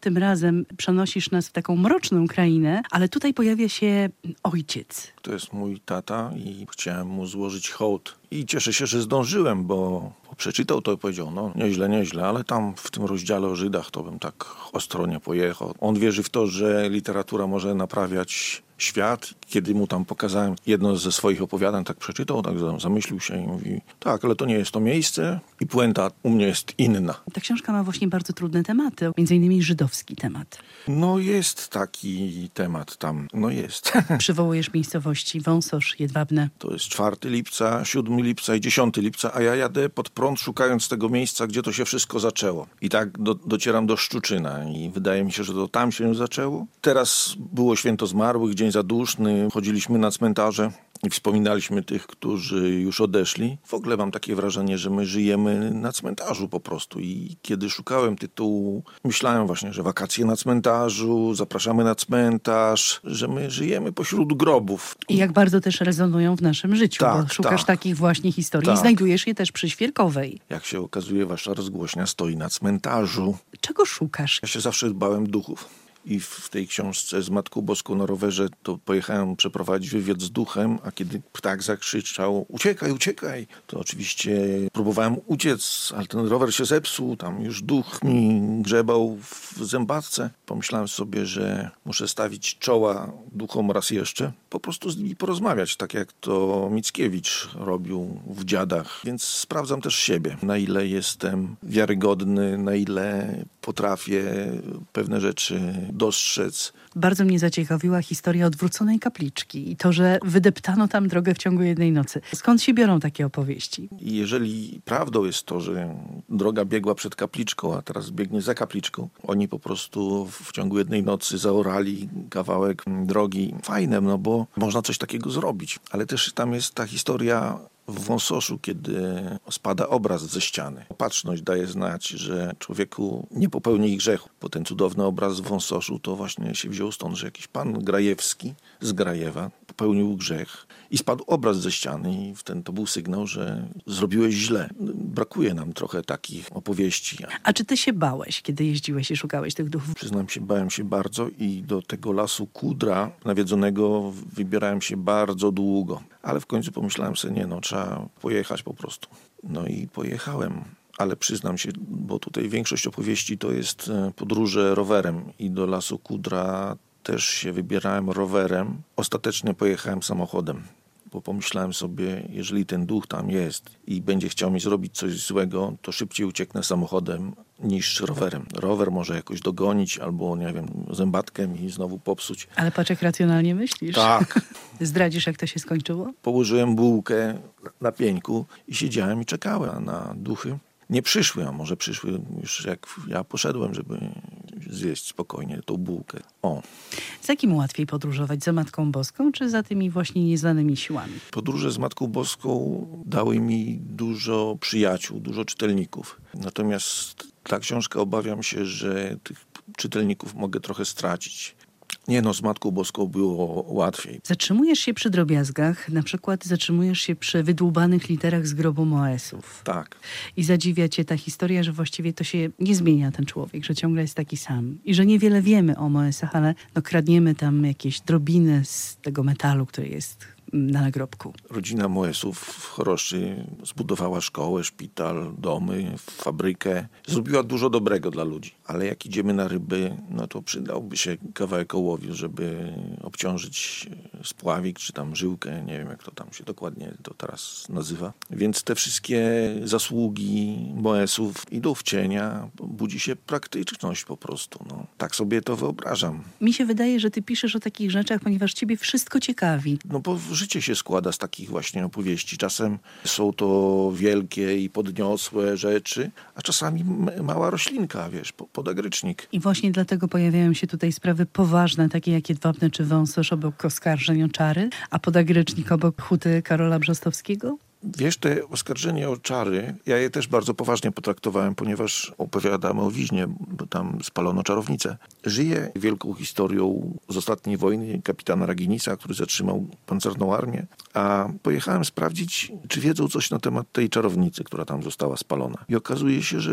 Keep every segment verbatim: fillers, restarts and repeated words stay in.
Tym razem przenosisz nas w taką mroczną krainę, ale tutaj pojawia się ojciec. To jest mój tata i chciałem mu złożyć hołd. I cieszę się, że zdążyłem, bo przeczytał to i powiedział, no nieźle, nieźle, ale tam w tym rozdziale o Żydach to bym tak ostro nie pojechał. On wierzy w to, że literatura może naprawiać świat. Kiedy mu tam pokazałem jedno ze swoich opowiadań, tak przeczytał, tak zamyślił się i mówi, tak, ale to nie jest to miejsce i puenta u mnie jest inna. Ta książka ma właśnie bardzo trudne tematy, między innymi żydowski temat. No jest taki temat tam, no jest. Przywołujesz miejscowości Wąsosz, Jedwabne. To jest czwartego lipca, siódmego lipca i dziesiątego lipca, a ja jadę pod prąd szukając tego miejsca, gdzie to się wszystko zaczęło. I tak do, docieram do Szczuczyna i wydaje mi się, że to tam się zaczęło. Teraz było Święto Zmarłych, Dzień Zaduszny, chodziliśmy na cmentarze i wspominaliśmy tych, którzy już odeszli. W ogóle mam takie wrażenie, że my żyjemy na cmentarzu po prostu i kiedy szukałem tytułu, myślałem właśnie, że wakacje na cmentarzu, zapraszamy na cmentarz, że my żyjemy pośród grobów. I jak bardzo też rezonują w naszym życiu, tak, bo szukasz tak, takich właśnie historii tak. i znajdujesz je też przy Świerkowej. Jak się okazuje, wasza rozgłośnia stoi na cmentarzu. Czego szukasz? Ja się zawsze bałem duchów. I w tej książce z Matką Boską na rowerze to pojechałem przeprowadzić wywiad z duchem, a kiedy ptak zakrzyczał uciekaj, uciekaj, to oczywiście próbowałem uciec, ale ten rower się zepsuł, tam już duch mi grzebał w zębatce. Pomyślałem sobie, że muszę stawić czoła duchom raz jeszcze, po prostu z nimi porozmawiać, tak jak to Mickiewicz robił w Dziadach. Więc sprawdzam też siebie, na ile jestem wiarygodny, na ile potrafię pewne rzeczy dostrzec. Bardzo mnie zaciekawiła historia odwróconej kapliczki i to, że wydeptano tam drogę w ciągu jednej nocy. Skąd się biorą takie opowieści? I jeżeli prawdą jest to, że droga biegła przed kapliczką, a teraz biegnie za kapliczką, oni po prostu w ciągu jednej nocy zaorali kawałek drogi. Fajne, no bo można coś takiego zrobić. Ale też tam jest ta historia w Wąsoszu, kiedy spada obraz ze ściany. Opatrzność daje znać, że człowieku nie popełni grzechu, bo ten cudowny obraz w Wąsoszu to właśnie się wziął stąd, że jakiś pan Grajewski z Grajewa popełnił grzech i spadł obraz ze ściany i wtedy to był sygnał, że zrobiłeś źle. Brakuje nam trochę takich opowieści. A czy ty się bałeś, kiedy jeździłeś i szukałeś tych duchów? Przyznam się, bałem się bardzo i do tego lasu Kudra nawiedzonego wybierałem się bardzo długo. Ale w końcu pomyślałem sobie, nie no, trzeba pojechać po prostu. No i pojechałem. Ale przyznam się, bo tutaj większość opowieści to jest podróże rowerem i do lasu Kudra też się wybierałem rowerem. Ostatecznie pojechałem samochodem, bo pomyślałem sobie, jeżeli ten duch tam jest i będzie chciał mi zrobić coś złego, to szybciej ucieknę samochodem niż rowerem. Rower może jakoś dogonić albo, nie wiem, zębatkę mi znowu popsuć. Ale patrz, jak racjonalnie myślisz. Tak. Zdradzisz, jak to się skończyło? Położyłem bułkę na pieńku i siedziałem i czekałem na duchy. Nie przyszły, a może przyszły już jak ja poszedłem, żeby zjeść spokojnie tą bułkę. O. Z kim łatwiej podróżować? Za Matką Boską, czy za tymi właśnie nieznanymi siłami? Podróże z Matką Boską dały mi dużo przyjaciół, dużo czytelników. Natomiast ta książka, obawiam się, że tych czytelników mogę trochę stracić. Nie no, z Matką Boską było łatwiej. Zatrzymujesz się przy drobiazgach, na przykład zatrzymujesz się przy wydłubanych literach z grobu Moesów. Tak. I zadziwia cię ta historia, że właściwie to się nie zmienia ten człowiek, że ciągle jest taki sam. I że niewiele wiemy o Moesach, ale no kradniemy tam jakieś drobiny z tego metalu, który jest na nagrobku. Rodzina Moesów w Choroszczy zbudowała szkołę, szpital, domy, fabrykę. Zrobiła dużo dobrego dla ludzi. Ale jak idziemy na ryby, no to przydałby się kawałek ołowiu, żeby obciążyć spławik, czy tam żyłkę. Nie wiem, jak to tam się dokładnie to teraz nazywa. Więc te wszystkie zasługi Moesów idą w cienia. Budzi się praktyczność po prostu. No. Tak sobie to wyobrażam. Mi się wydaje, że ty piszesz o takich rzeczach, ponieważ ciebie wszystko ciekawi. No bo życie się składa z takich właśnie opowieści. Czasem są to wielkie i podniosłe rzeczy, a czasami m- mała roślinka, wiesz, podagrycznik. I właśnie dlatego pojawiają się tutaj sprawy poważne, takie jak Jedwabne czy Wąsosz obok oskarżeń o czary, a podagrycznik obok huty Karola Brzostowskiego? Wiesz, te oskarżenia o czary, ja je też bardzo poważnie potraktowałem, ponieważ opowiadamy o Wiźnie, bo tam spalono czarownicę. Żyję wielką historią z ostatniej wojny kapitana Raginisa, który zatrzymał pancerną armię, a pojechałem sprawdzić, czy wiedzą coś na temat tej czarownicy, która tam została spalona. I okazuje się, że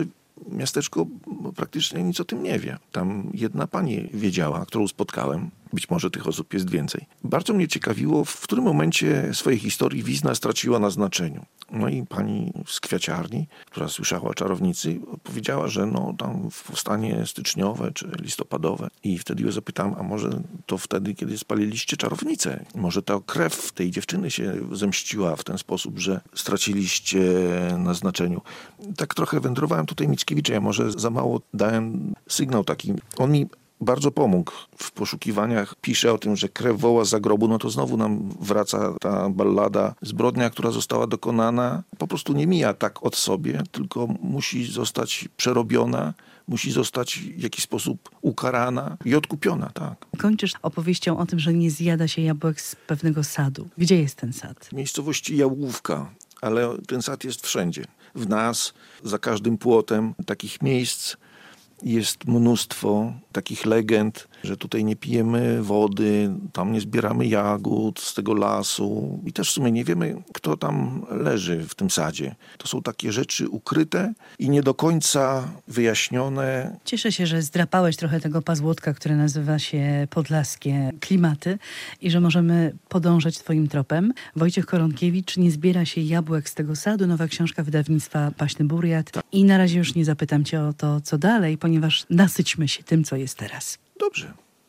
miasteczko praktycznie nic o tym nie wie. Tam jedna pani wiedziała, którą spotkałem. Być może tych osób jest więcej. Bardzo mnie ciekawiło, w którym momencie swojej historii Wizna straciła na znaczeniu. No i pani z kwiaciarni, która słyszała o czarownicy, powiedziała, że no tam powstanie styczniowe czy listopadowe. I wtedy ją zapytałem, a może to wtedy, kiedy spaliliście czarownicę? Może ta krew tej dziewczyny się zemściła w ten sposób, że straciliście na znaczeniu. Tak trochę wędrowałem tutaj Mickiewicza, ja może za mało dałem sygnał taki. On mi bardzo pomógł w poszukiwaniach. Pisze o tym, że krew woła za grobu, no to znowu nam wraca ta ballada. Zbrodnia, która została dokonana, po prostu nie mija tak od sobie, tylko musi zostać przerobiona, musi zostać w jakiś sposób ukarana i odkupiona, tak. Kończysz opowieścią o tym, że nie zjada się jabłek z pewnego sadu. Gdzie jest ten sad? W miejscowości Jałówka, ale ten sad jest wszędzie. W nas, za każdym płotem takich miejsc jest mnóstwo takich legend, że tutaj nie pijemy wody, tam nie zbieramy jagód z tego lasu i też w sumie nie wiemy, kto tam leży w tym sadzie. To są takie rzeczy ukryte i nie do końca wyjaśnione. Cieszę się, że zdrapałeś trochę tego pazłotka, które nazywa się Podlaskie Klimaty i że możemy podążać twoim tropem. Wojciech Koronkiewicz, Nie zbiera się jabłek z tego sadu, nowa książka wydawnictwa Paśny Buriat. Tak. I na razie już nie zapytam cię o to, co dalej, ponieważ nasyćmy się tym, co jest teraz. Dobrze.